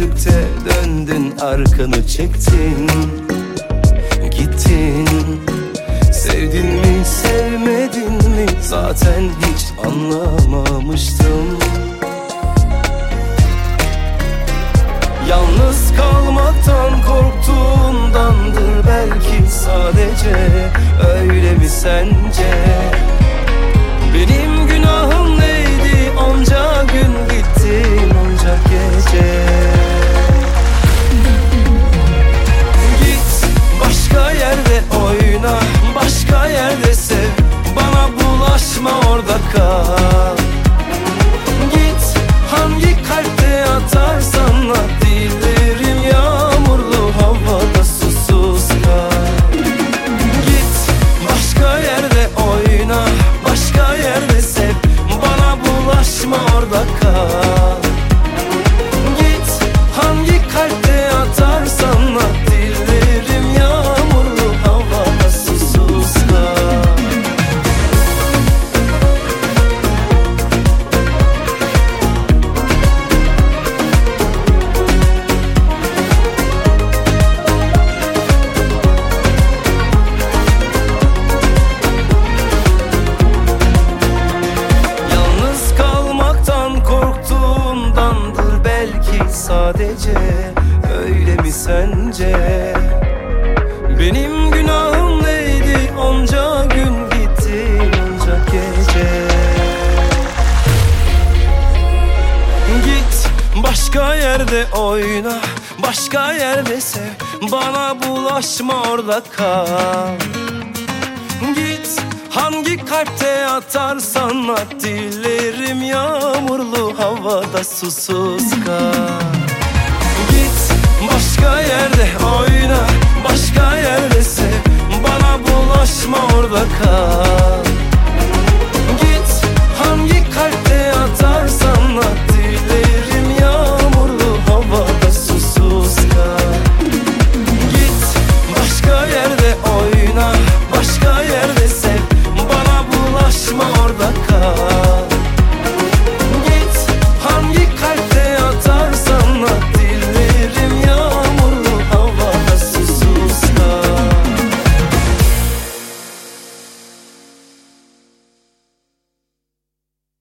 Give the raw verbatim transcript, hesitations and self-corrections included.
gördükçe döndün, arkanı çektin, gittin. Sevdin mi sevmedin mi zaten hiç anlamamıştım. Yalnız kalmaktan korktuğundandır belki sadece. Öyle mi sence? Benim günahım neydi? Onca gün gittin, onca gece. Git başka yerde oyna, başka yerde sev, bana bulaşma, orada kal. Git hangi kalpte atarsan at, dillerim yağmurlu havada susuz kal. Git başka yerde oyna, başka yerde sev, bana bulaşma, orada kal. Git hangi kalpte atarsan at, dillerim yağmurlu havada susuz kal. Yalnız kalmaktan korktuğundandır belki sadece. Öyle mi sence? Benim günahım neydi? Onca gün gitti, onca gece. Git başka yerde oyna, başka yerde sev, bana bulaşma, orada kal. Git hangi kalpte atarsan at, dillerim yağmurlu havada susuz kal. Git başka yerde oyna, başka yerde sev, bana bulaşma, orada kal.